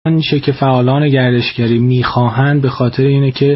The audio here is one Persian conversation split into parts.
آنچه که فعالان گردشگری میخواهند به خاطر اینه که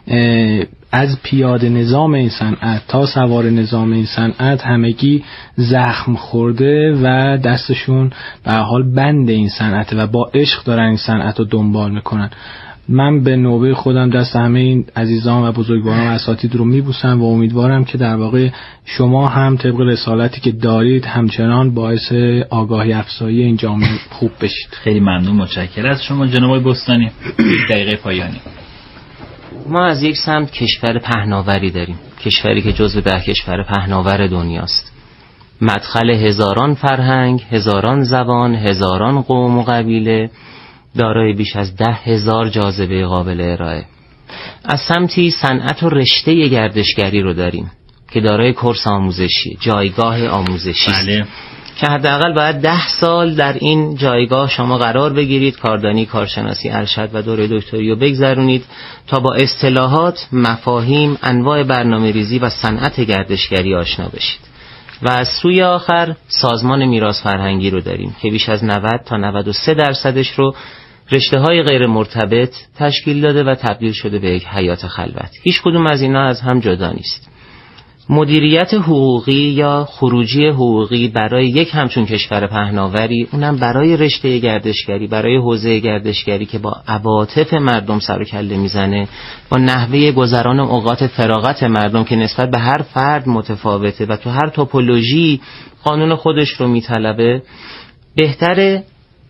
از پیاده نظام این صنعت تا سوار نظام این صنعت همگی زخم خورده و دستشون به حال بند این صنعت و با عشق دارن این صنعت رو دنبال میکنن. من به نوبه خودم دست همه این عزیزان و بزرگواران و اساتید رو میبوسم و امیدوارم که در واقع شما هم طبق رسالتی که دارید همچنان باعث آگاهی افزایی این جامعه خوب بشید. خیلی ممنون، متشکرم از شما جناب آقای بستانی. دقیقه پایانی. ما از یک سمت کشور پهناوری داریم، کشوری که جزو 10 کشور پهناور دنیاست، مدخل هزاران فرهنگ، هزاران زبان، هزاران قوم و قبیله، دارای بیش از 10,000 جاذبه قابل ارائه. از سمتی صنعت و رشته گردشگری رو داریم که دارای کورس آموزشی، جایگاه آموزشی است که حداقل باید 10 سال در این جایگاه شما قرار بگیرید، کاردانی، کارشناسی، ارشد و دوره دکتری رو بگذرونید تا با اصطلاحات، مفاهیم، انواع برنامه‌ریزی و صنعت گردشگری آشنا بشید. و از سوی آخر سازمان میراث فرهنگی رو داریم که بیش از 90 تا 93% رو رشته‌های غیر مرتبط تشکیل داده و تبدیل شده به یک حیات خلوت. هیچ کدوم از اینا از هم جدا نیست. مدیریت حقوقی یا خروجی حقوقی برای یک همچون کشور پهناوری، اونم برای رشته گردشگری، برای حوزه گردشگری که با عواطف مردم سر و کله میزنه، با نحوه گذران اوقات فراغت مردم که نسبت به هر فرد متفاوته و تو هر توپولوژی قانون خودش رو میطلبه، بهتره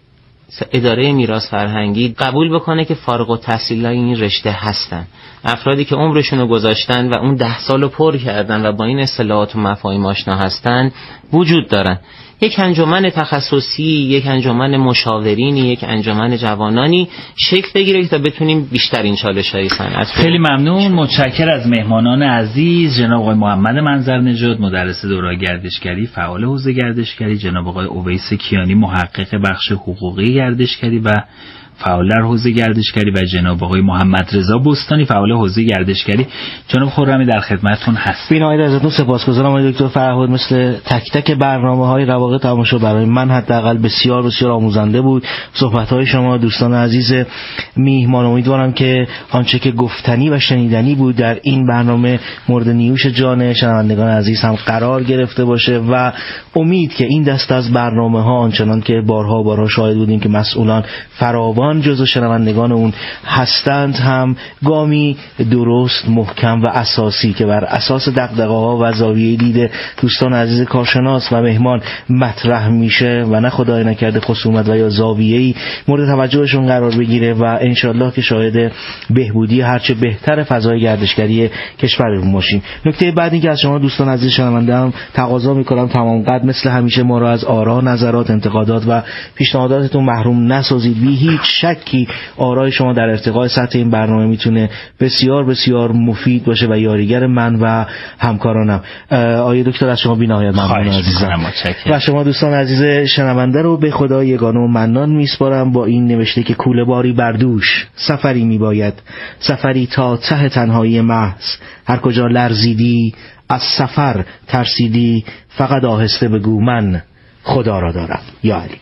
اداره میراث فرهنگی قبول بکنه که فارغ التحصیلای این رشته هستن، افرادی که عمرشون رو گذاشتن و اون 10 سال رو پر کردن و با این اصطلاحات و مفاهیم آشنا هستن وجود دارن. یک انجمن تخصصی، یک انجمن مشاورینی، یک انجمن جوانانی شکل بگیره تا بتونیم بیشتر این چالش‌های صنعت. خیلی ممنون، متشکرم از مهمانان عزیز، جناب آقای محمد منظرنژاد مدرس دوره گردشگری، فعال حوزه گردشگری، جناب آقای اویس کیانی محقق بخش حقوقی گردشگری و فعال در حوزه گردشگری و جناب آقای محمد رضا بستانی فعال حوزه گردشگری. جناب خرمی در خدمتتون هست. بینایید ازتون سپاسگزارم آقای دکتر فرهاد. مثل تک تک برنامه‌های رواق تماشا برای من حداقل بسیار بسیار آموزنده بود. صحبت‌های شما دوستان عزیز میهمان، امیدوارم که آنچه که گفتنی و شنیدنی بود در این برنامه مورد نیوش جان شنوندگان عزیز هم قرار گرفته باشه و امید که این دست از برنامه‌ها آنچنان که بارها شاهد بودیم که مسئولان فراوان جزو شنوندگان اون هستند هم گامی درست، محکم و اساسی که بر اساس دغدغه‌ها و زاویه دید دوستان عزیز کارشناس و مهمان مطرح میشه و نه خدای نکرده خصومت و یا زاویه‌ای مورد توجهشون قرار بگیره و انشالله که شاهد بهبودی هرچه بهتر فضای گردشگری کشورمون باشیم. نکته بعدی که از شما دوستان عزیز شنونده‌ام تقاضا می‌کنم تمام قد مثل همیشه ما را از آرا، نظرات، انتقادات و پیشنهاداتتون محروم نسازید. بی هیچ شکی آرای شما در ارتقاء سطح این برنامه میتونه بسیار بسیار مفید باشه و یاریگر من و همکارانم. آقای دکتر از شما بی‌نهایت ممنون عزیزم. و شما دوستان عزیز شنونده رو به خدا یگانه و منان میسپارم با این نوشته که کوله باری بر دوش، سفری میباید، سفری تا ته تنهایی محض، هر کجا لرزیدی از سفر ترسیدی، فقط آهسته بگو من خدا را دارم. یا علی.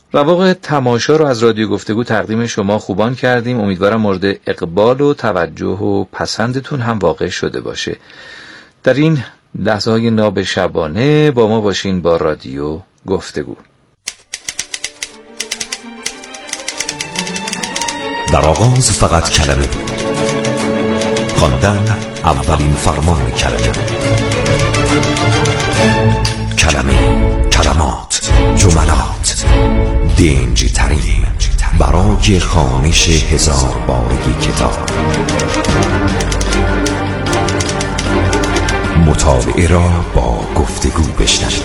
رواق تماشا رو از رادیو گفتگو تقدیم شما خوبان کردیم. امیدوارم مورد اقبال و توجه و پسندتون هم واقع شده باشه. در این لحظه های ناب شبانه با ما باشین با رادیو گفتگو. در آغاز فقط کلمه بود، خواندن اولین فرمان کلمه بود. کلمه، کلمات، جملات، دنجی ترین برای خوانش 1000 بارگی کتاب. مطالعه را با گفتگو بشنوید.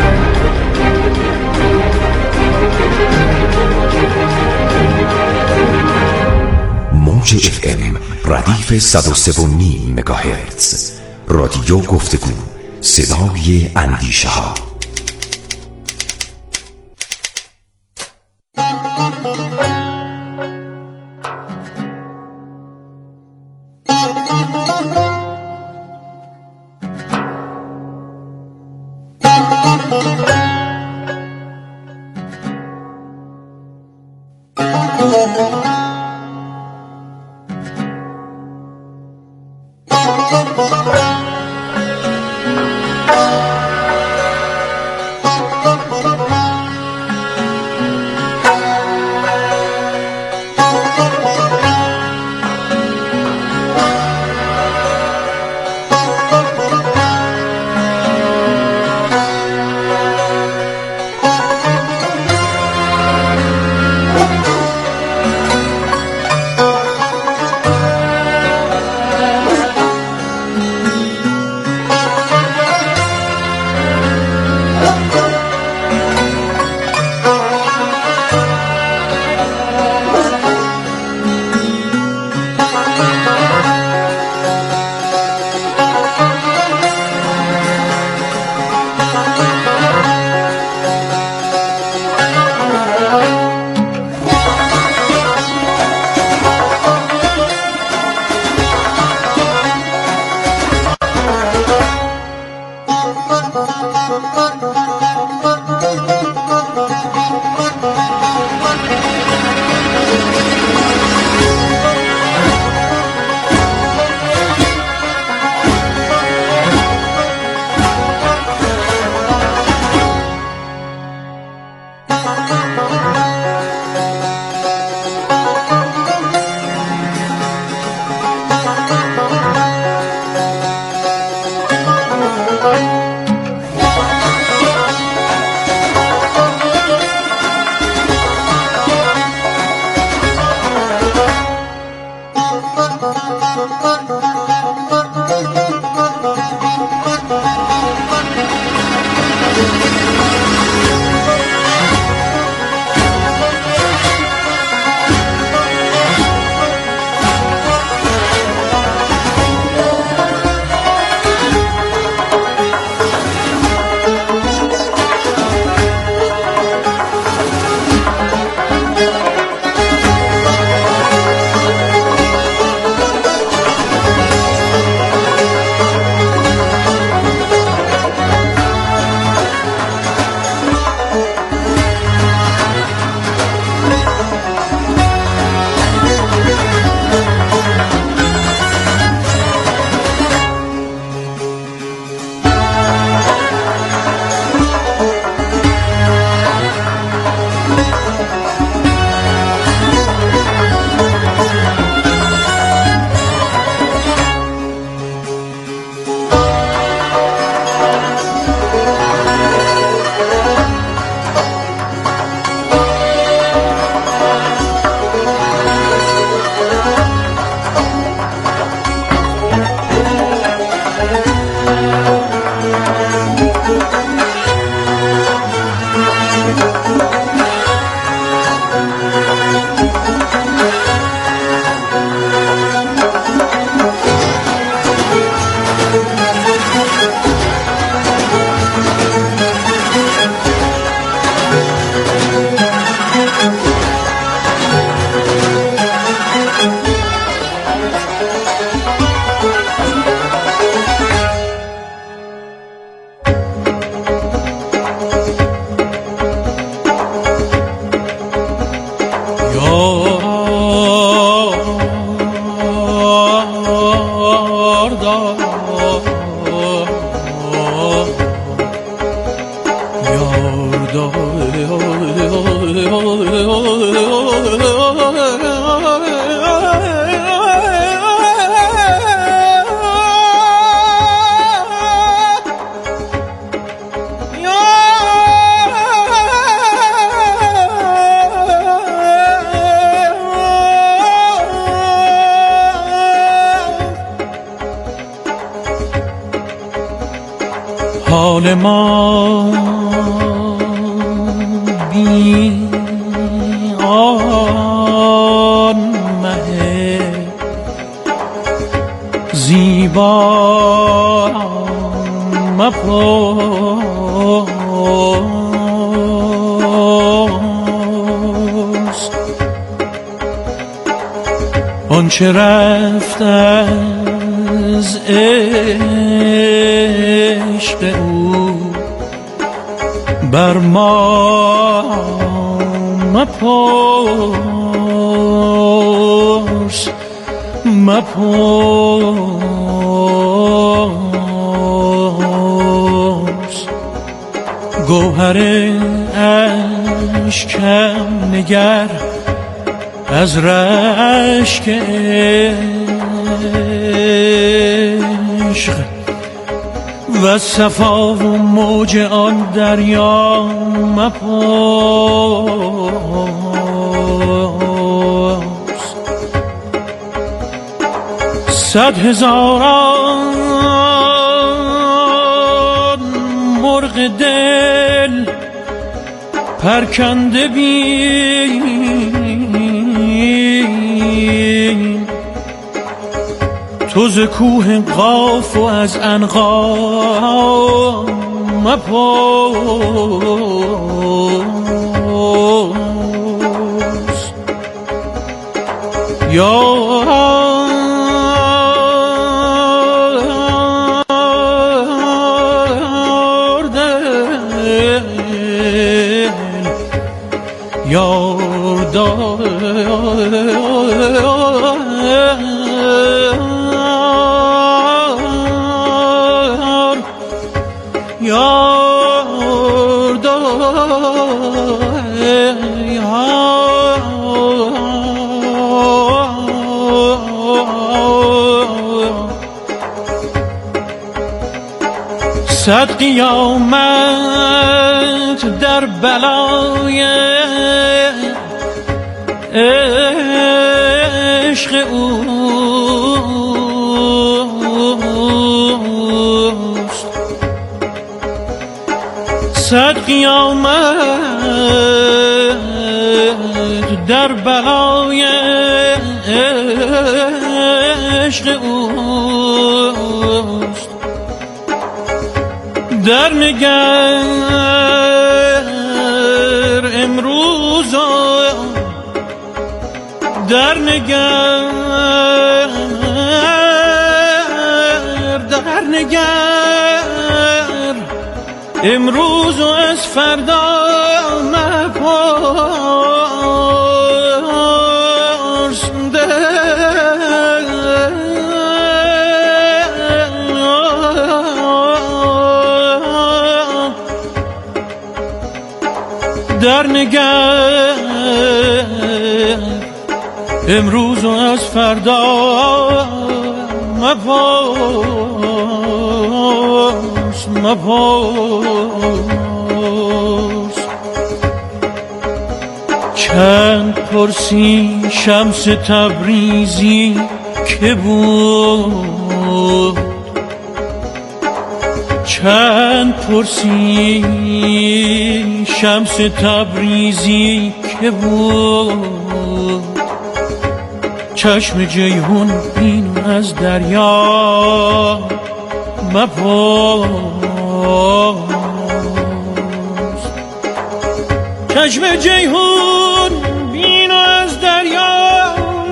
موج FM ردیف 103.9 مگاهرتز. رادیو گفتگو، صدای اندیشه ها. حال ما بی آن مه زیبا مپرس، آنچه رفت از عشق او بر ما مپرس مپرس. گوهر اشکم نگر از رشک عشق و صفا و موج آن دریا مپرس. 100,000 مرغ دل پرکنده بین تو ز کوه قاف و از عنقا مپرس. صد قیامت در بلای عشق اوست، 100 قیامت در بلای عشق اوست. در نگر امروز، در نگر امروز و از فردا مپرس. در نگر امروز و از فردا مپرس مپرس. چند پرسی شمس تبریزی که بود، چند پرسی شمس تبریزی که بود، چشم جیهون بین از دریا مپرس. چشم جیهون بین از دریا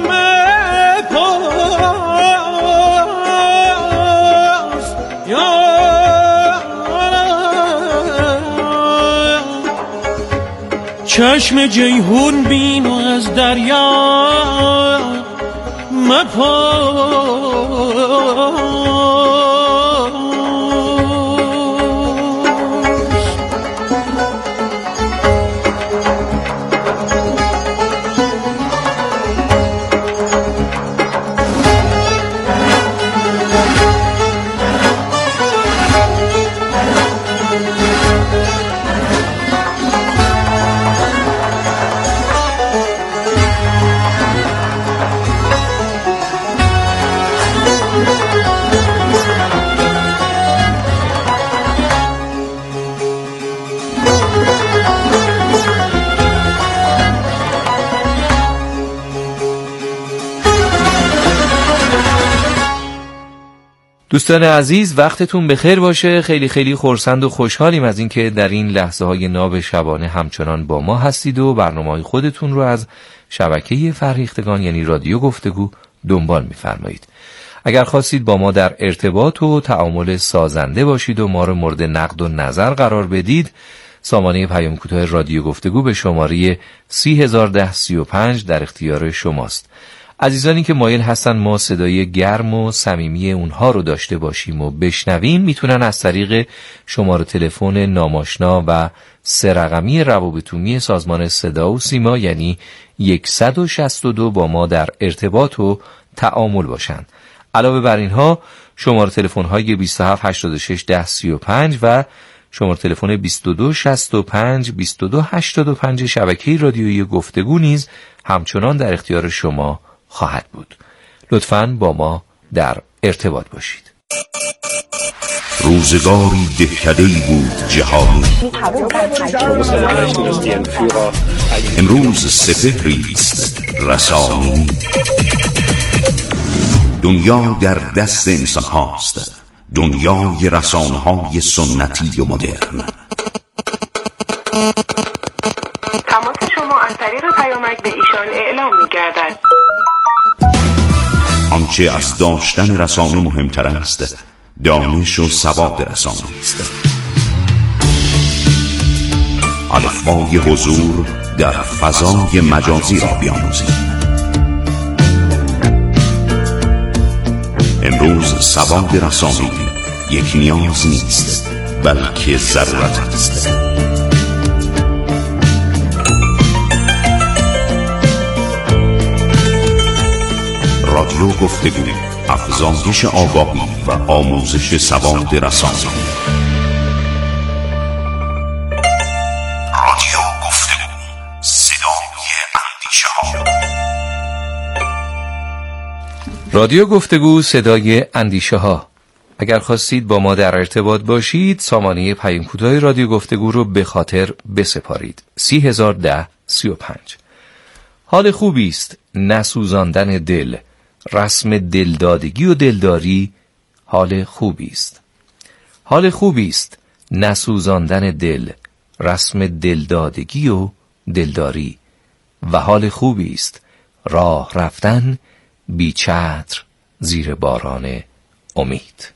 مپرس. چشم جیهون بین از دریا مپرس. دوستان عزیز، وقتتون بخیر باشه. خیلی خیلی خرسند و خوشحالیم از اینکه در این لحظه های ناب شبانه همچنان با ما هستید و برنامه‌های خودتون رو از شبکه فرهیختگان یعنی رادیو گفتگو دنبال می‌فرمایید. اگر خواستید با ما در ارتباط و تعامل سازنده باشید و ما رو مورد نقد و نظر قرار بدید، سامانه پیام کوتاه رادیو گفتگو به شماره 301035 در اختیار شماست. عزیزانی که مایل هستن ما صدای گرم و صمیمی اونها رو داشته باشیم و بشنویم، میتونن از طریق شماره تلفن ناماشنا و 3 رقمی روابط سازمان صدا و سیما یعنی 162 با ما در ارتباط و تعامل باشند. علاوه بر اینها شماره تلفن های 27 86 10 35 و شماره تلفن 22 65 22 85 شبکه رادیویی گفتگو نیز همچنان در اختیار شما خواهد بود. لطفاً با ما در ارتباط باشید. روزگاری دهکده‌ای بود جهانی، امروز سپهری است رسانی. دنیا در دست انسان هاست، دنیای رسانه های سنتی و مدرن. تماس شما از طریق پیامک به ایشان اعلام می‌گردد. آنچه از داشتن رسانه مهمتر است، دانش و سواد رسانه است. الفبای حضور در فضای مجازی را بیاموزید. امروز سواد رسانه‌ای یک نیاز نیست بلکه ضرورت است. رادیو گفتگو، افزایش آگاهی و آموزش سواد رسانه‌ای. رادیو گفتگو، صدای اندیشه‌ها. رادیو گفتگو، صدای اندیشه ها. اگر خواستید با ما در ارتباط باشید، سامانه پیام کوتاه رادیو گفتگو رو به خاطر بسپارید. 301035. حال خوبی است نسوزاندن دل، رسم دلدادگی و دلداری. حال خوبی است، حال خوبی است نسوزاندن دل، رسم دلدادگی و دلداری. و حال خوبی است راه رفتن بی چتر زیر باران امید.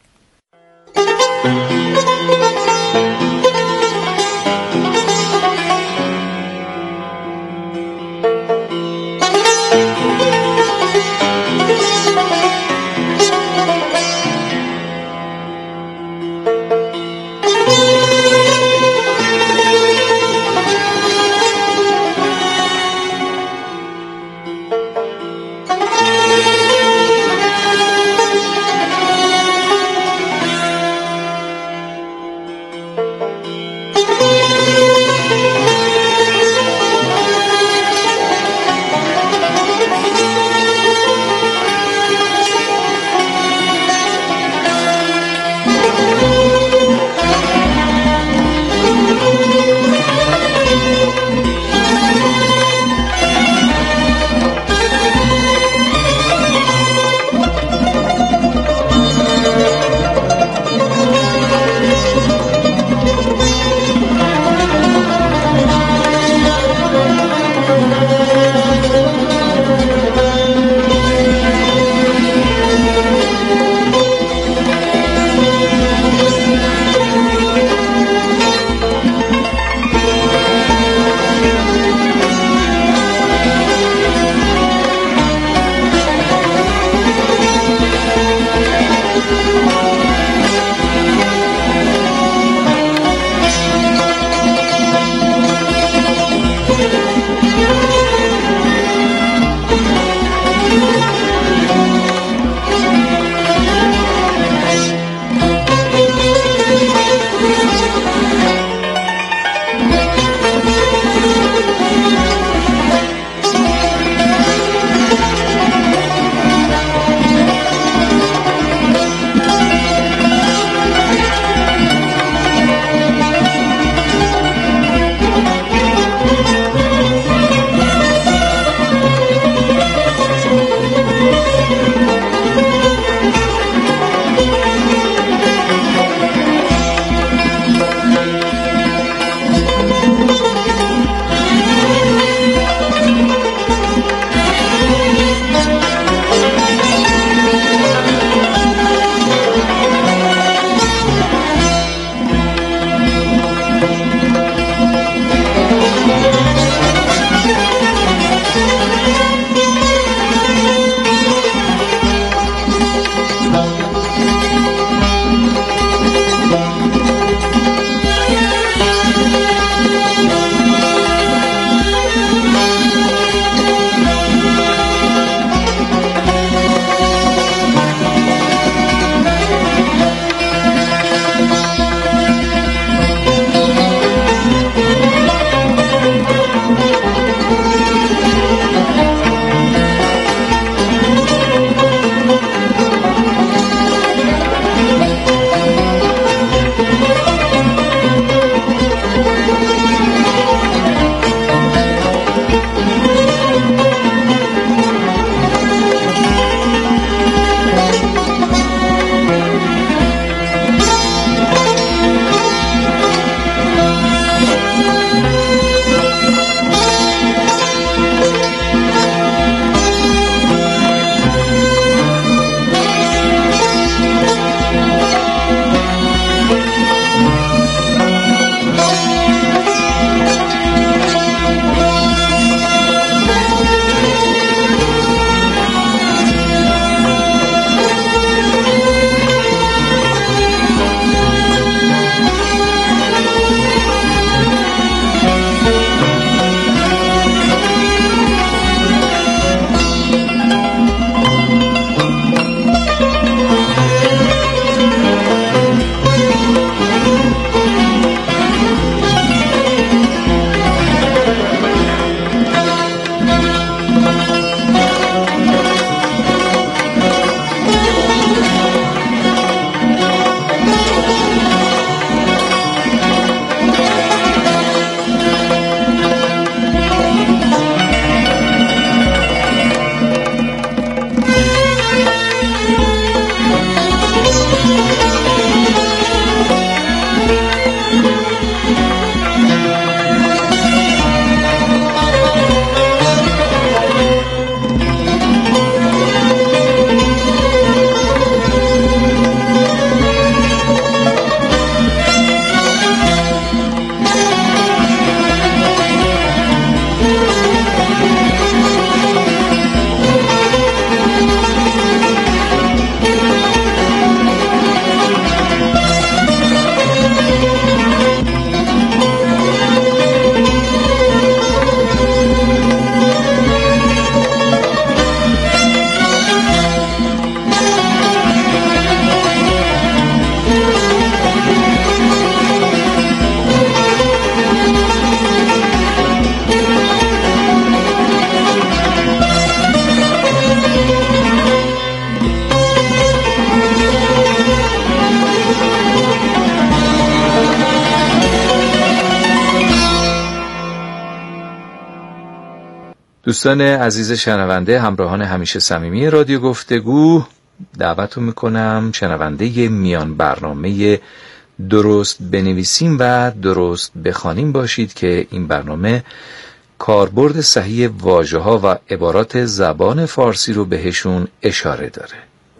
دوستان عزیز شنونده، همراهان همیشه صمیمی رادیو گفتگو، دعوتتون میکنم شنونده میان برنامه درست بنویسیم و درست بخوانیم باشید که این برنامه کاربرد صحیح واژه‌ها و عبارات زبان فارسی رو بهشون اشاره داره.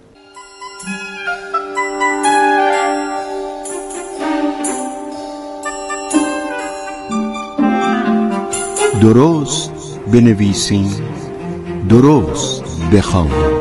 درست بنویسیم، درست بخوانیم.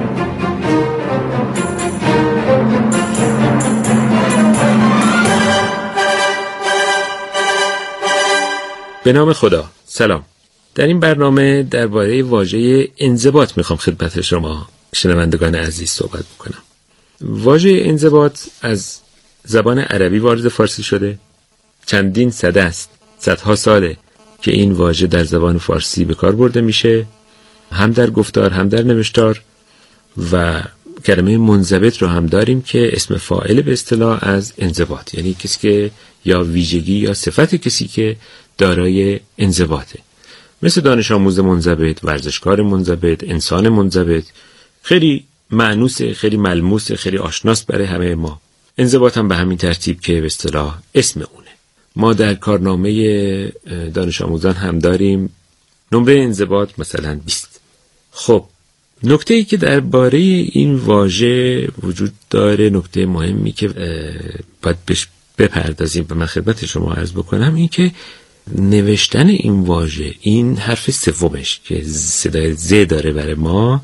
به نام خدا. سلام. در این برنامه درباره واژه انضباط میخوام خدمت شما شنوندگان عزیز صحبت بکنم. واژه انضباط از زبان عربی وارد فارسی شده. چندین سده است، صدها ساله که این واژه در زبان فارسی به کار برده میشه، هم در گفتار هم در نوشتار. و کلمه منضبط رو هم داریم که اسم فاعل به اصطلاح از انضباط، یعنی کسی که یا ویژگی یا صفت کسی که دارای انضباطه، مثل دانش آموز منضبط، ورزشکار منضبط، انسان منضبط. خیلی مأنوسه، خیلی ملموسه، خیلی آشناست برای همه ما. انضباط هم به همین ترتیب که به اصطلاح اسم اونه. ما در کارنامه دانش آموزان هم داریم نمره انضباط مثلا 20. خب نکته‌ای که درباره این واژه وجود داره، نکته مهمی که باید بهش بپردازیم و من خدمت شما عرض بکنم، این که نوشتن این واژه، این حرف سومش که صدای ز داره برای ما،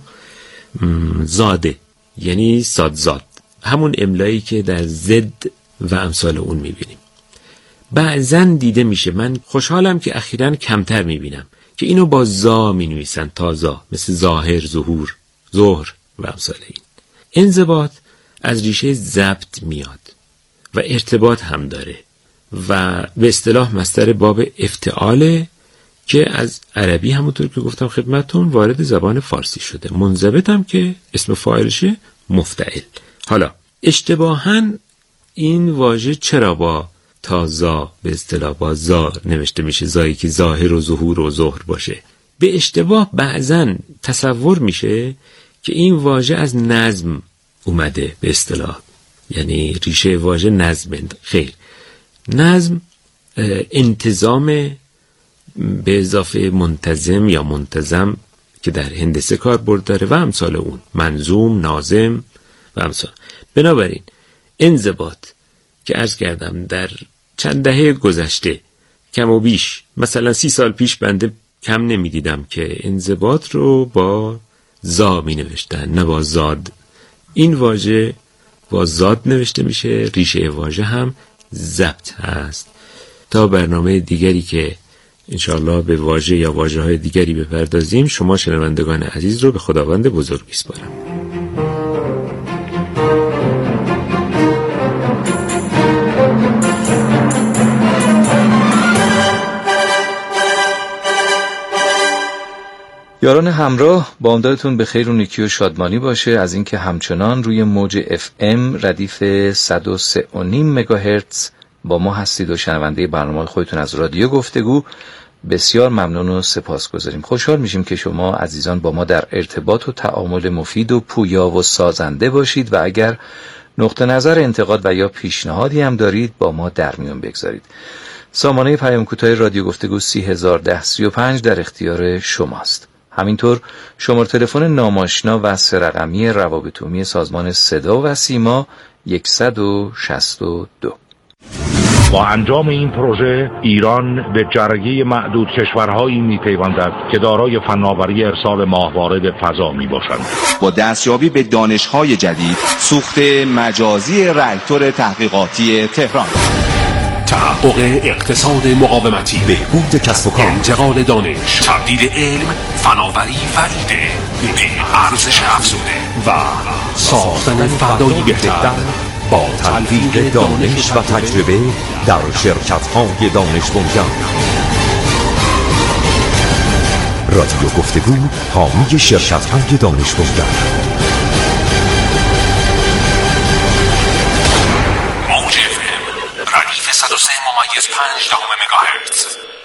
زاده، یعنی سادزاد، همون املایی که در زد و امثال اون میبینیم. بعضن دیده میشه، من خوشحالم که اخیراً کمتر میبینم که اینو با زا مینویسن، تازا، مثل ظاهر، ظهور، ظهر و امثال این. انضباط از ریشه ضبط میاد و ارتباط هم داره و به اصطلاح مصدر باب افتعاله که از عربی همونطور که گفتم خدمتون وارد زبان فارسی شده. منضبط هم که اسم فاعلشه مفتعل. حالا اشتباهاً این واژه چرا با تازا به اصطلاح با زا نوشته میشه، زایی که ظاهر و ظهور و ظهر باشه؟ به اشتباه بعضن تصور میشه که این واژه از نظم اومده به اصطلاح، یعنی ریشه واژه نظم. خیر، نظم انتظام به اضافه منتظم یا منتظم که در هندسه کاربرد داره و امثال اون، منظوم، ناظم و امثال. بنابراین انضباط که عرض کردم در چند دهه گذشته کم و بیش، مثلا 30 سال پیش بنده کم نمیدیدم که انضباط رو با زا می نوشتن، نه با زاد. این واژه با زاد نوشته میشه، ریشه واژه هم ضبط هست. تا برنامه دیگری که انشاءالله به واژه یا واژه‌های دیگری بپردازیم، شما شنوندگان عزیز رو به خداوند بزرگ میسپارم. یاران همراه، با امدادتون به خیر و نیکی و شادمانی باشه از اینکه همچنان روی موج FM ردیف 103.5 مگاهرتز با ما هستید و شنونده برنامه خودتون از رادیو گفتگو بسیار ممنون و سپاسگزاریم. خوشحال میشیم که شما عزیزان با ما در ارتباط و تعامل مفید و پویا و سازنده باشید و اگر نقطه نظر، انتقاد و یا پیشنهادی هم دارید با ما در میون بگذارید. سامانه پیام کوتاه رادیو گفتگو 301035 در اختیار شماست. همینطور شماره تلفن ناماشنا و 3 رقمی روابط عمومی سازمان صدا و سیما 162. با انجام این پروژه ایران به جرگه معدود کشورهایی می‌پیوندد که دارای فناوری ارسال ماهواره به فضا میباشند. با دستیابی به دانش‌های جدید، سوخت مجازی راکتور تحقیقاتی تهران، تحقق اقتصاد مقاومتی، بهبود کسب و کار، انتقال دانش، تبدیل علم، فناوری و ایده به ارزش افزوده و ساختن فردایی بهتر با تلفیق دانش و تجربه در شرکت‌های دانش بنیان. رادیو گفتگو حامی شرکت‌های دانش بنیان. موج FM ردیف 103.5 مگاهرتز.